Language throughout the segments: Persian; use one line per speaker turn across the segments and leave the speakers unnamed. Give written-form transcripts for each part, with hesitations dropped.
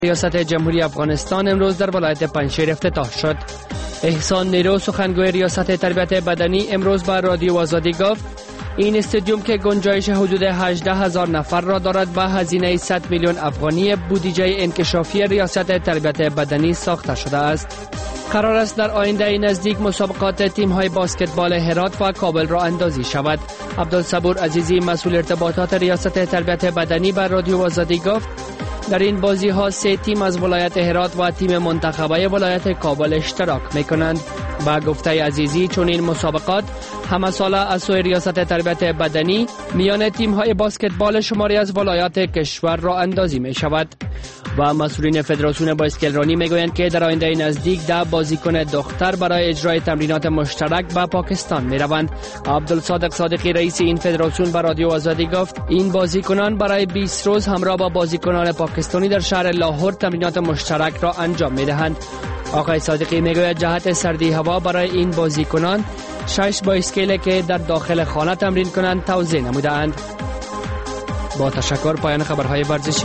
ریاست جمهوری افغانستان امروز در ولایت پنجشیر افتتاح شد. احسان نیرو سخنگوی ریاست تربیت بدنی امروز با رادیو آزادی گفت این استادیوم که گنجایش حدود 18,000 نفر را دارد با هزینه 100 میلیون افغانی بودجه انکشافی ریاست تربیت بدنی ساخته شده است. قرار است در آینده نزدیک مسابقات تیم‌های بسکتبال هرات و کابل را اندازی شود. عبدالصبور عزیزی مسئول ارتباطات ریاست تربیت بدنی بر رادیو آزادی گفت در این بازی ها 3 تیم از ولایت هرات و تیم منتخبه ولایت کابل اشتراک میکنند. با گفته عزیزی چون این مسابقات همه ساله از سوی ریاست تربیت بدنی میان تیم های بسکتبال شماری از ولایات کشور را اندازی می شود. و مسئولین فدراسیون بایسکلرانی میگویند که در آینده نزدیک 10 بازیکن دختر برای اجرای تمرینات مشترک به پاکستان می روند. عبدالصادق صادقی رئیس این فدراسیون به رادیو آزادی گفت این بازیکنان برای 20 روز همراه با بازیکنان پاکستانی در شهر لاهور تمرینات مشترک را انجام می دهند. آقای صادقی میگوید جهت سردی هوا برای این بازیکنان 6 بایسکل که در داخل خانه تمرین کنند توزیع نمودند. با تشکر پایان خبرهای ورزشی.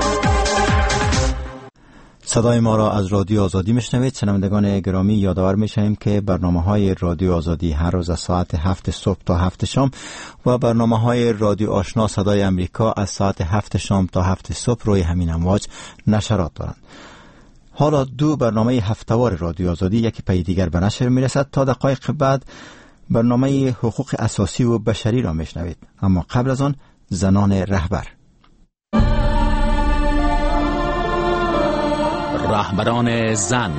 صدای ما را از رادیو آزادی میشنوید. شنوندگان گرامی یادآور میشیم که برنامه‌های رادیو آزادی هر روز از ساعت 7 صبح تا 7 شام و برنامه‌های رادیو آشنا صدای امریکا از ساعت 7 شام تا 7 صبح روی همین امواج نشرات دارند. حالا 2 برنامه هفته‌وار رادیو آزادی یکی پی دیگر به نشر میرسد. تا دقایق بعد برنامه حقوق اساسی و بشری را میشنوید، اما قبل از آن زنان رهبر.
رهبران زن.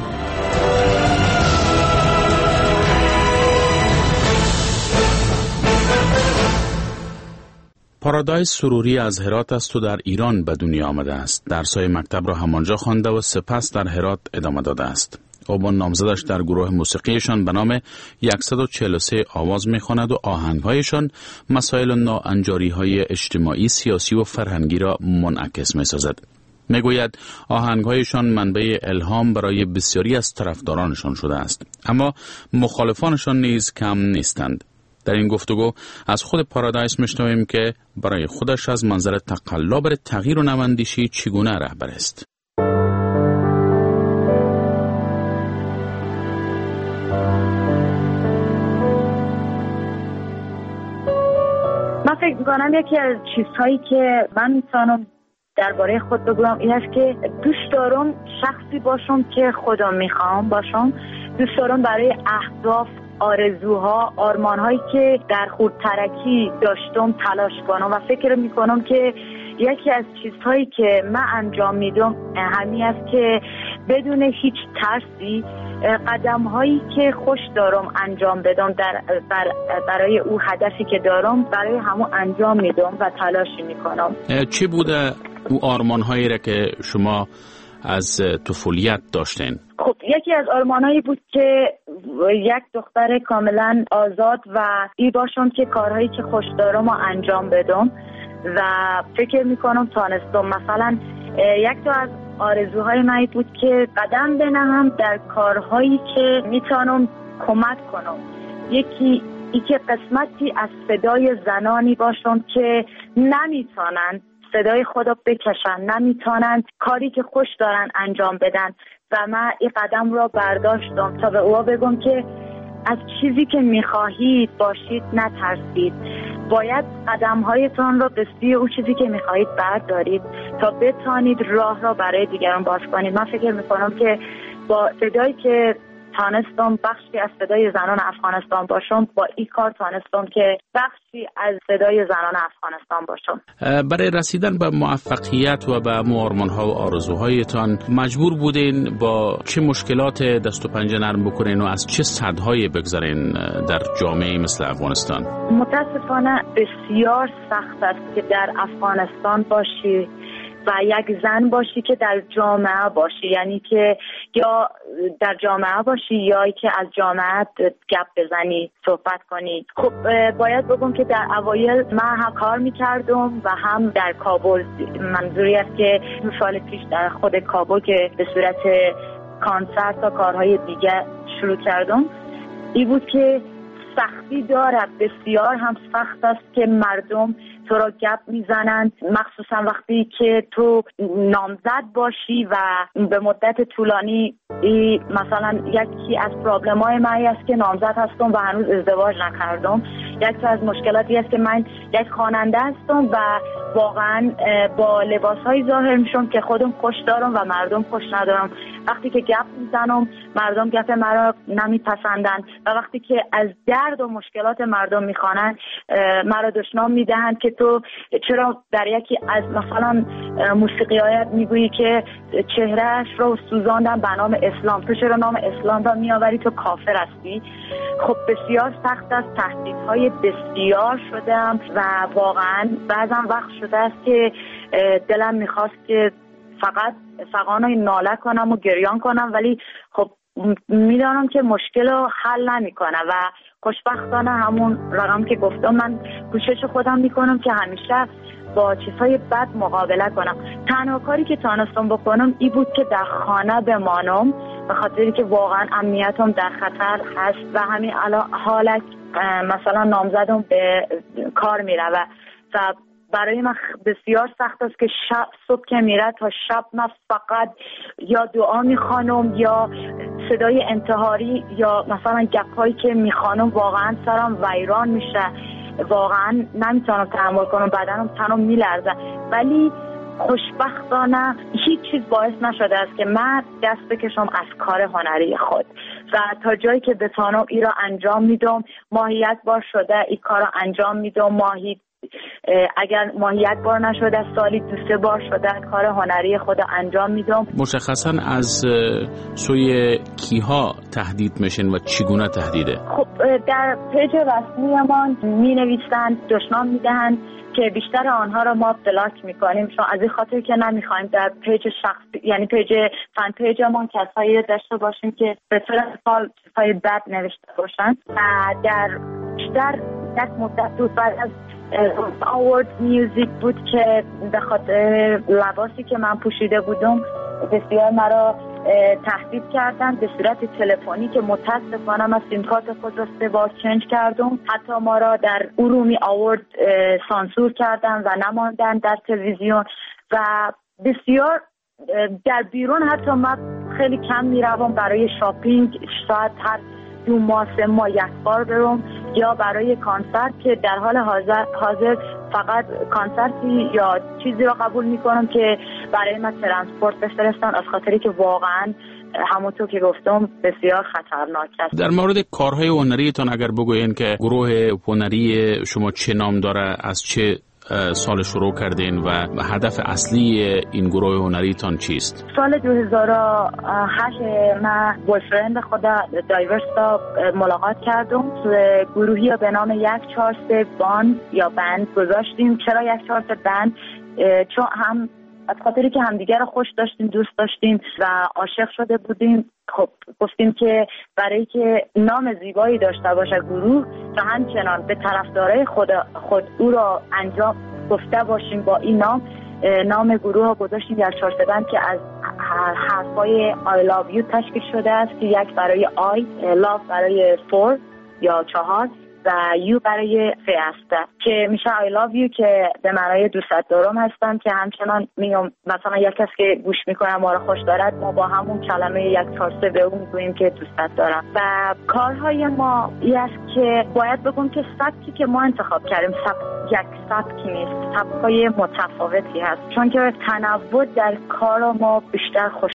پارادایس سروری از هرات است و در ایران به دنیا آمده است. درس‌های مکتب را همانجا خوانده و سپس در هرات ادامه داده است. او با نامزدش در گروه موسیقیشان به نام 143 آواز می‌خواند و آهنگ‌هایشان مسائل ناانجاری‌های اجتماعی، سیاسی و فرهنگی را منعکس می‌سازد. میگوید آهنگ‌هایشان منبع الهام برای بسیاری از طرفدارانشان شده است، اما مخالفانشان نیز کم نیستند. در این گفتگو از خود پارادایس میشنویم که برای خودش از منظر تقلا بر تغییر و نواندیشی چگونه رهبر است.
من فکر می‌کنم یکی از چیزهایی که من میتونم درباره خود بگم این است که دوست دارم شخصی باشم که خودم میخوام باشم. دوست دارم برای اهداف، آرزوها، آرمانهایی که در خردترکی داشتم تلاش کنم و فکر میکنم که یکی از چیزهایی که من انجام میدم همین است که بدون هیچ ترسی قدم‌هایی که خوش دارم انجام بدم برای او هدفی که دارم برای همون انجام میدم و تلاش میکنم.
چی بوده او آرمان‌هایی را که شما از طفولیت داشتین؟
خب یکی از آرمان‌هایی بود که یک دختر کاملا آزاد و ای باشم که کارهایی که خوش دارم رو انجام بدم و فکر میکنم تانستم. مثلا یک تا از آرزوهای من بود که قدم بنهم در کارهایی که میتونم کمک کنم. یکی ای که قسمتی از صدای زنانی باشم که نمیتونن صدای خودو بکشن، نمیتونن کاری که خوش دارن انجام بدن و من این قدم رو برداشتم تا به اوها بگم که از چیزی که میخواهید باشید، نترسید. باید قدم‌هایتان رو به سوی اون چیزی که میخواهید بردارید تا بتانید راه را برای دیگران باز کنید. من فکر میکنم که با صدایی که تانستم بخشی از صدای زنان افغانستان باشم، با این کار تانستم که بخشی از صدای زنان افغانستان باشم.
برای رسیدن به موفقیت و به آرمان‌ها و آرزوهایتان مجبور بودین با چه مشکلات دست و پنجه نرم بکنین و از چه صدهایی بگذارین در جامعه مثل افغانستان؟
متاسفانه بسیار سخت است که در افغانستان باشی و یک زن باشی که در جامعه باشی، یعنی که یا در جامعه باشی یا که از جامعه گپ بزنی، صحبت کنی. خب باید بگم که در اوایل من هم کار میکردم و هم در کابل. منظوری است که 2 سال پیش در خود کابل که به صورت کانسرت و کارهای دیگه شروع کردم، این بود که سختی دارد، بسیار هم سخت است که مردم تو را گپ میزنند، مخصوصا وقتی که تو نامزد باشی و به مدت طولانی. مثلا یکی از پرابلم‌های من است که نامزد هستم و هنوز ازدواج نکردم. یکی از مشکلاتی است که من یک خواننده هستم و واقعا با لباس‌های ظاهر میشم که خودم خوش دارم و مردم خوش ندارم. وقتی که گپ میزنم مردم گپ مرا نمیپسندند و وقتی که از درد و مشکلات مردم میخوانند مرا دشنام میدهند که تو چرا در یکی از مثلا موسیقی‌هایت میگویی که چهرهش رو سوزاندن به نام اسلام، تو چرا نام اسلام را میآوری، تو کافر هستی. خب بسیار سخت است، تهدیدهای بسیار شدم و واقعا بعضا وقت شده است که دلم میخواست که فقط فغانای ناله کنم و گریان کنم، ولی خب میدانم که مشکل رو حل نمیکنه و خوشبختانه همون رقم که گفتم من کوشش خودم میکنم که همیشه با چیزهای بد مقابله کنم. تنها کاری که تانستم بکنم این بود که در خانه بمانم به خاطری که واقعا امنیتم در خطر هست و همین حالت مثلا نامزدم به کار میره و برای من بسیار سخت است که صبح که میره تا شب من فقط یا دعا میخوانم یا صدای انتحاری یا مثلا گپایی که میخوانم واقعا سرم ویران میشه، واقعا نمیتونم تحمل کنم، بدنم تنم میلرزه. ولی خوشبختانه هیچ چیز باعث نشده است که من دست بکشم از کار هنری خود و تا جایی که بتونم این را انجام میدم. ماهیت بار شده این کار را انجام میدم، اگر ماهیت بار نشده سالی 2-3 بار شده کار هنری خود انجام میدم.
مشخصا از سوی کیها تهدید میشن و چگونه تهدیده؟
خب در پیج رسمیمان می نویسند، دشنام میدهند که بیشتر آنها را ما بلاک میکنیم چون از این خاطر که نمیخوایم در پیج شخصی یعنی پیج فن پیجمون کسایی داشته باشیم که به طور مثال چیزهای بد نوشته باشن. در بیشتر یک مدت بود بعد از آوارد میوزیک بود که به خاطر لباسی که من پوشیده بودم بسیار مرا تهدید کردن به صورت تلفنی که متاسفانه من سیم کارت خود را 3 بار چنج کردم. حتی ما را در ارومی آوارد سانسور کردن و نماندن در تلویزیون و بسیار در بیرون حتی من خیلی کم میروم برای شاپینگ، شاید هر 2 ماه 3 ماه یک بار برم یا برای کانسرت که در حال حاضر فقط کانسرتی یا چیزی را قبول میکنم که برای من ترانسپورت بفرستن از خاطری که واقعا همونطور که گفتم بسیار خطرناک است.
در مورد کارهای هنریتان اگر بگوین که گروه هنری شما چه نام داره، از چه سال شروع کردین و هدف اصلی این گروه هنریتان چیست؟
سال 2008 من بویفرند خود دایورستا ملاقات کردم. گروهی به نام 143 باند یا بند گذاشتیم. چرا 143 بند؟ چون هم از خاطری که همدیگر رو خوش داشتیم، دوست داشتیم و عاشق شده بودیم. خب گفتیم که برای که نام زیبایی داشته باشه گروه و همچنان به طرفدارای خود او را انجام گفته باشیم با این نام گروه ها گذاشتیم 143 بند که از حرفای I love you تشکیل شده است که 1 برای I، love برای 4 یا 4 و یو برای 3 است که میشه I love you که به معنای دوست دارم هستم که همچنان میگم مثلا یک کس که گوش میکنه ما رو خوش دارد ما با همون کلمه 143 به اون میگوییم که دوست دارم. و کارهای ما این است که باید بگم که سبکی که ما انتخاب کردیم یک سبکی نیست، سبکای متفاوتی هست چون که تنوع در کار ما بیشتر خوش